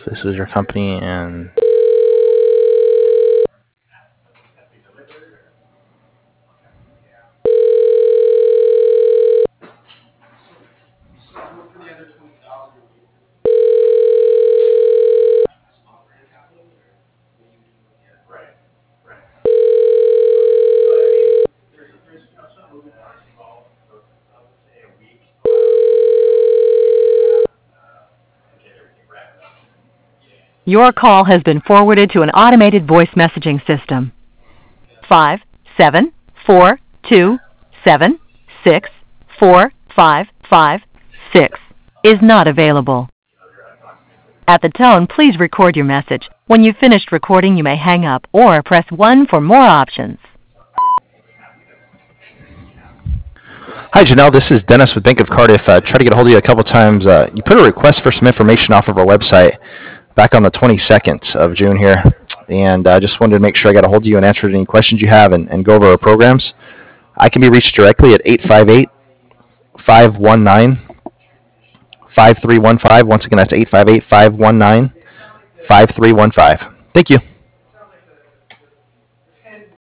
this is your company and Your call has been forwarded to an automated voice messaging system. 57427645556 is not available. At the tone, please record your message. When you've finished recording, you may hang up or press 1 for more options. Hi, Janelle. This is Dennis with Bank of Cardiff. Tried to get a hold of you a couple times. You put a request for some information off of our website back on the 22nd of June here, and I just wanted to make sure I got a hold of you and answered any questions you have and go over our programs. I can be reached directly at 858-519-5315. Once again, that's 858-519-5315. Thank you.